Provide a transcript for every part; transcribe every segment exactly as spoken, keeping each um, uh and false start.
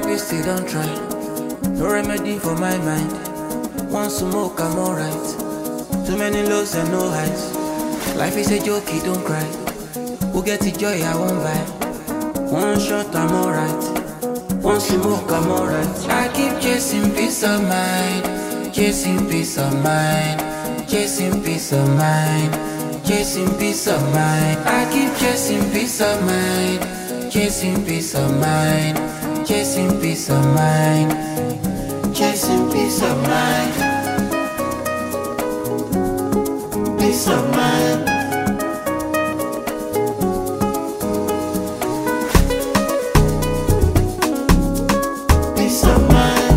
therapist, they don't try. No remedy for my mind. One smoke, I'm alright. Too many lows and no highs. Life is a joke, don't cry. Who get the joy, I won't buy. One shot, I'm alright. One smoke, I'm alright. I keep chasing peace of mind. Chasing peace of mind. Chasing peace of mind. Chasing peace of mind. I keep chasing peace of mind. Chasing peace of mind. Chasing peace of mind. Chasing peace of mind. Peace of mind. Peace of mind.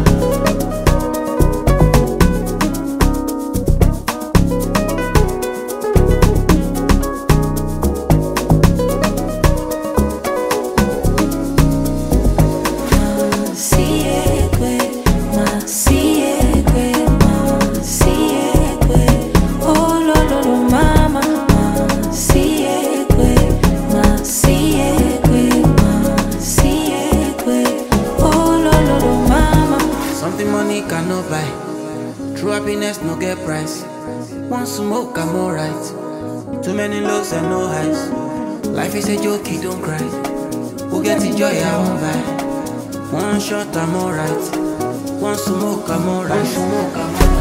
Something money cannot buy. True happiness no get price. One smoke, I'm alright. Too many lows and no highs. Life is a joke, don't cry. Who get the joy, I won't buy. One shot, I'm alright. One smoke, I'm alright. One smoke, I'm alright.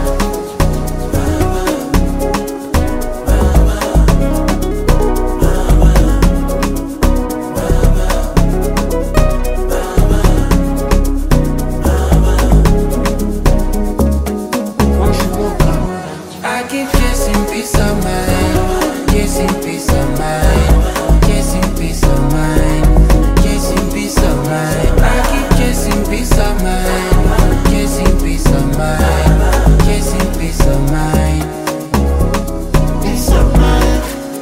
Peace of mind, chasing peace of mind, chasing peace of mind, chasing peace of mind. I keep chasing peace of mind, chasing peace of mind, chasing peace of mind, peace of mind,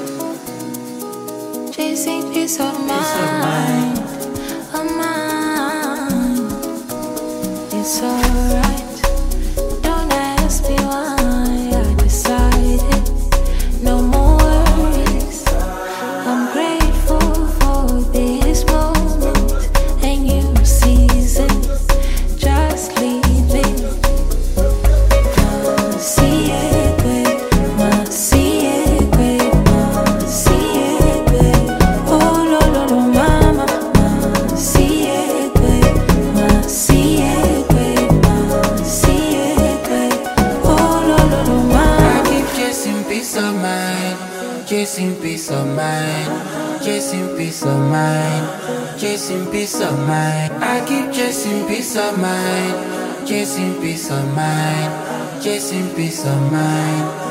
chasing peace of mind, of mind. It's alright. Don't ask me why. No more worries. I'm grateful for this moment and new season just leaving. My secret, my secret, my secret. Oh, lo, lo, lo, mama. My secret, my secret, my secret. Oh, lo, lo, lo, mama. I keep chasing peace of mind, chasing peace of mind, chasing peace of mind, chasing peace of mind. I keep chasing peace of mind, chasing peace of mind, chasing peace of mind.